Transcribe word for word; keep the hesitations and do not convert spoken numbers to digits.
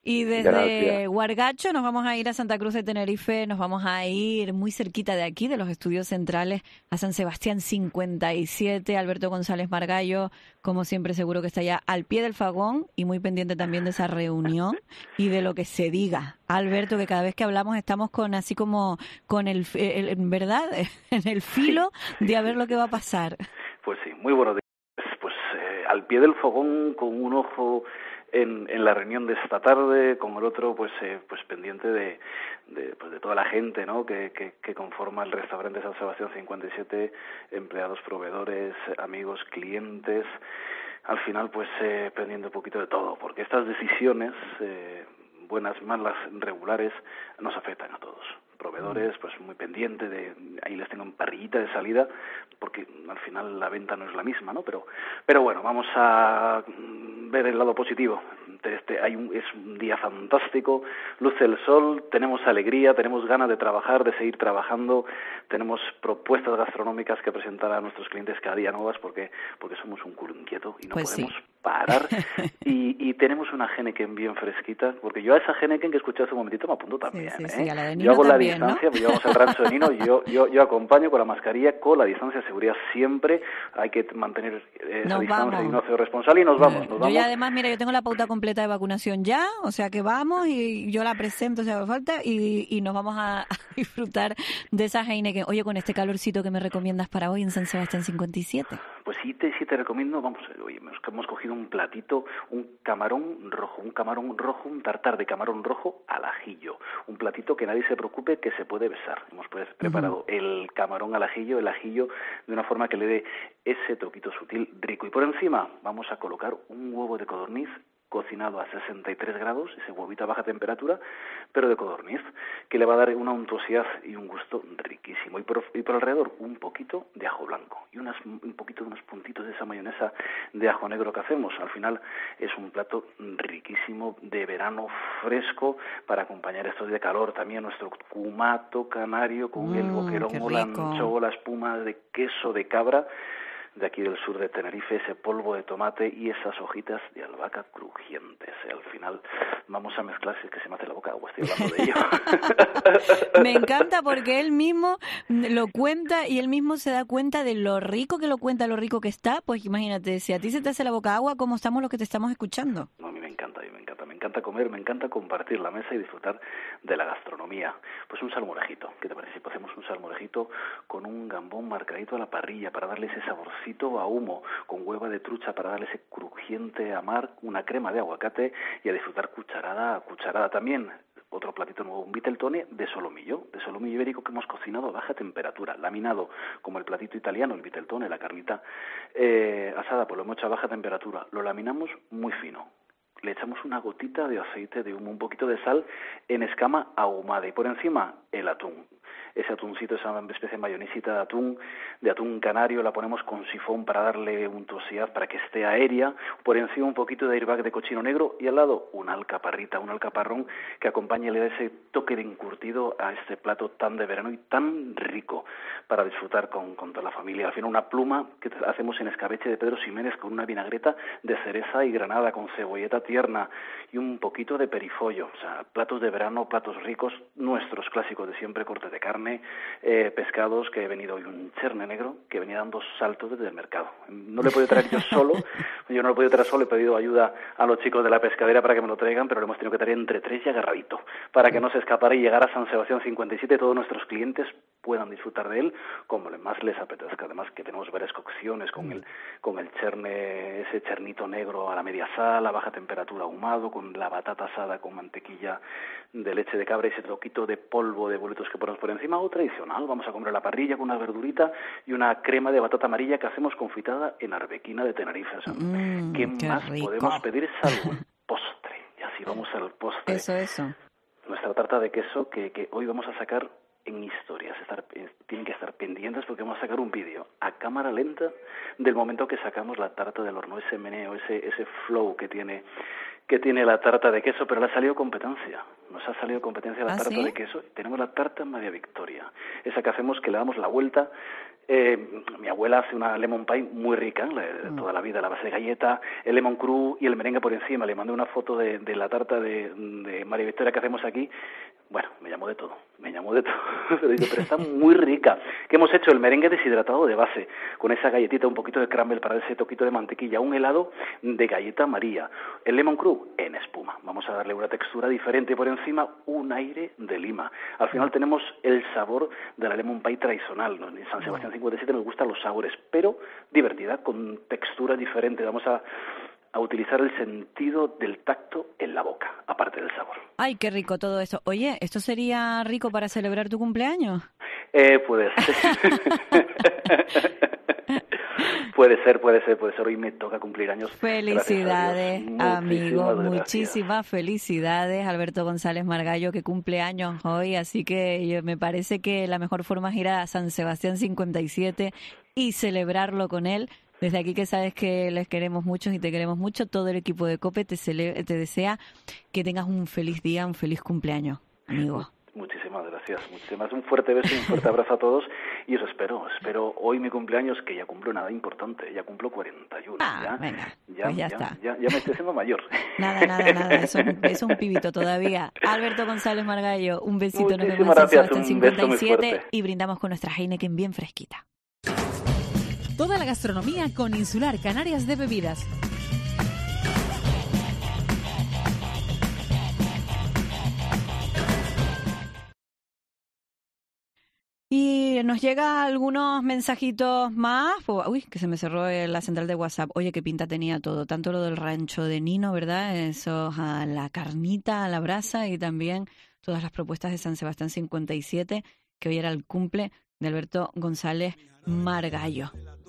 Y Gracias. desde Huargacho nos vamos a ir a Santa Cruz de Tenerife, nos vamos a ir muy cerquita de aquí, de los estudios centrales, a San Sebastián cincuenta y siete. Alberto González Margallo, como siempre, seguro que está ya al pie del fagón y muy pendiente también de esa reunión y de lo que se diga. Alberto, que cada vez que hablamos estamos con así como con el, el en verdad, en el Sí, filo sí, de a ver sí, lo sí. que va a pasar. Pues sí, muy buenos días. Pues eh, al pie del fogón, con un ojo en, en la reunión de esta tarde, con el otro pues eh, pues pendiente de, de, pues de toda la gente, ¿no?, que, que, que conforma el restaurante San Sebastián cincuenta y siete, empleados, proveedores, amigos, clientes. Al final pues eh, pendiente un poquito de todo, porque estas decisiones, eh, buenas, malas, regulares, nos afectan a todos. Proveedores, pues muy pendiente de, ahí les tengo en parrillita de salida, porque al final la venta no es la misma, ¿no? Pero, pero bueno, vamos a ver el lado positivo. Este, hay un, es un día fantástico, luce el sol, tenemos alegría, tenemos ganas de trabajar, de seguir trabajando, tenemos propuestas gastronómicas que presentar a nuestros clientes cada día nuevas, porque, porque somos un culo inquieto y no Pues podemos sí. parar. Y, y tenemos una Heineken bien fresquita, porque yo a esa Heineken que escuché hace un momentito me apunto Sí, también, sí, sí, ¿eh? a la de Yo Nino hago la también, ¿no? distancia, pues llevamos el rancho de Nino, yo, yo, yo acompaño con la mascarilla, con la distancia de seguridad siempre, hay que mantener esa Nos distancia y un vamos. océano responsable y nos vamos, Eh, nos yo ya vamos. además, mira, yo tengo la pauta completa de vacunación ya, o sea que vamos y yo la presento si hace falta y, y nos vamos a, a disfrutar de esa Heineken. Oye, con este calorcito que me recomiendas para hoy en San Sebastián cincuenta y siete. Pues sí te, sí te recomiendo, vamos, oye, hemos cogido un platito, un camarón rojo, un camarón rojo, un tartar de camarón rojo al ajillo, un platito que nadie se preocupe que se puede besar. Hemos pues, Ujú. preparado el camarón al ajillo, el ajillo de una forma que le dé ese toquito sutil rico. Y por encima vamos a colocar un huevo de codorniz cocinado a sesenta y tres grados, ese huevito a baja temperatura, pero de codorniz, que le va a dar una untuosidad y un gusto riquísimo. Y por, y por alrededor un poquito de ajo blanco y unas, un poquito de unos puntitos de esa mayonesa de ajo negro que hacemos. Al final es un plato riquísimo de verano fresco para acompañar estos días de calor. También nuestro cumato canario con el Mm, qué boquerón o la rico. anchoa, la espuma de queso de cabra de aquí del sur de Tenerife, ese polvo de tomate y esas hojitas de albahaca crujientes. Al final vamos a mezclar, si es que se me hace la boca agua, estoy hablando de ello. Me encanta porque él mismo lo cuenta y él mismo se da cuenta de lo rico que lo cuenta, lo rico que está. Pues imagínate, si a ti se te hace la boca agua, ¿cómo estamos los que te estamos escuchando? No, a mí me encanta, a mí me encanta, me encanta comer, me encanta compartir la mesa y disfrutar de la gastronomía. Pues un salmorejito, ¿qué te parece si hacemos un salmorejito con un gambón marcadito a la parrilla para darle ese saborcito a humo, con hueva de trucha para darle ese crujiente a mar, una crema de aguacate y a disfrutar cucharada a cucharada también? Otro platito nuevo, un viteltone de solomillo, de solomillo ibérico que hemos cocinado a baja temperatura, laminado como el platito italiano, el viteltone, la carnita eh, asada, pues lo hemos hecho a baja temperatura, lo laminamos muy fino. Le echamos una gotita de aceite de humo, un poquito de sal en escama ahumada y por encima el atún. Ese atuncito, esa especie de mayonesita de atún, de atún canario, la ponemos con sifón para darle untuosidad, para que esté aérea. Por encima un poquito de airbag de cochino negro y al lado una alcaparrita, un alcaparrón que acompañe y le da ese toque de encurtido a este plato tan de verano y tan rico para disfrutar con, con toda la familia. Al final una pluma que hacemos en escabeche de Pedro Ximénez con una vinagreta de cereza y granada con cebolleta tierna y un poquito de perifollo. O sea, platos de verano, platos ricos, nuestros clásicos de siempre, corte de carne, eh, pescados, que he venido hoy un cherne negro que venía dando saltos desde el mercado. No lo he podido traer yo solo, yo no lo he podido traer solo, he pedido ayuda a los chicos de la pescadera para que me lo traigan, pero lo hemos tenido que traer entre tres y agarradito, para que no se escapara y llegara a San Sebastián cincuenta y siete, todos nuestros clientes puedan disfrutar de él como más les apetezca. Además que tenemos varias cocciones con el, con el cherne, ese chernito negro a la media sal, a baja temperatura ahumado, con la batata asada con mantequilla de leche de cabra y ese toquito de polvo de boletos que ponemos por encima, o tradicional, vamos a comer a la parrilla con una verdurita y una crema de batata amarilla que hacemos confitada en arbequina de Tenerife. O sea, ¿qué Mm, qué más podemos rico. pedir salvo el postre? Y así vamos al postre. Eso, eso. Nuestra tarta de queso que, que hoy vamos a sacar en historias, estar, eh, tienen que estar pendientes porque vamos a sacar un vídeo a cámara lenta del momento que sacamos la tarta del horno, ese meneo, ese, ese flow que tiene que tiene la tarta de queso, pero le ha salido competencia. Nos ha salido competencia la ¿Ah, tarta sí? de queso. Tenemos la tarta María Victoria, esa que hacemos que le damos la vuelta. Eh, mi abuela hace una lemon pie muy rica, la de toda la vida, la base de galleta, el lemon cru y el merengue por encima. Le mandé una foto de, de la tarta de, de María Victoria que hacemos aquí. Bueno, me llamó de todo, me llamó de todo, pero digo, pero está muy rica. ¿Qué hemos hecho? El merengue deshidratado de base, con esa galletita, un poquito de caramel para ese toquito de mantequilla, un helado de galleta María, el lemon cru en espuma. Vamos a darle una textura diferente por encima, un aire de lima. Al final tenemos el sabor de la lemon pie tradicional, ¿no? En San Sebastián cincuenta y siete nos gustan los sabores, pero divertida, con textura diferente. Vamos a a utilizar el sentido del tacto en la boca, aparte del sabor. Ay, qué rico todo eso. Oye, ¿esto sería rico para celebrar tu cumpleaños? Eh, puede ser. Puede ser, puede ser, puede ser. Hoy me toca cumplir años. Felicidades, amigo. Muchísimas Muchísimas felicidades. Alberto González Margallo, que cumple años hoy. Así que yo, me parece que la mejor forma es ir a San Sebastián cincuenta y siete y celebrarlo con él. Desde aquí, que sabes que les queremos mucho y te queremos mucho, todo el equipo de COPE te, cele- te desea que tengas un feliz día, un feliz cumpleaños, amigo. Muchísimas gracias, muchísimas. Un fuerte beso y un fuerte abrazo a todos. Y os espero, espero hoy mi cumpleaños, que ya cumplo nada importante, ya cumplo cuarenta y uno. Ah, ya, venga, ya, pues ya, ya, está. Ya, ya me estoy haciendo mayor. Nada, nada, nada, eso, es un- eso es un pibito todavía. Alberto González Margallo, un besito, nos vemos en Muchísimas San gracias, Sebastián un beso muy cincuenta y siete fuerte. y brindamos con nuestra Heineken bien fresquita. Toda la gastronomía con Insular Canarias de Bebidas. Y nos llega algunos mensajitos más. Uy, que se me cerró la central de WhatsApp. Oye, qué pinta tenía todo. Tanto lo del rancho de Nino, ¿verdad? Eso, a la carnita, a la brasa, y también todas las propuestas de San Sebastián cincuenta y siete, que hoy era el cumple de Alberto González Margallo.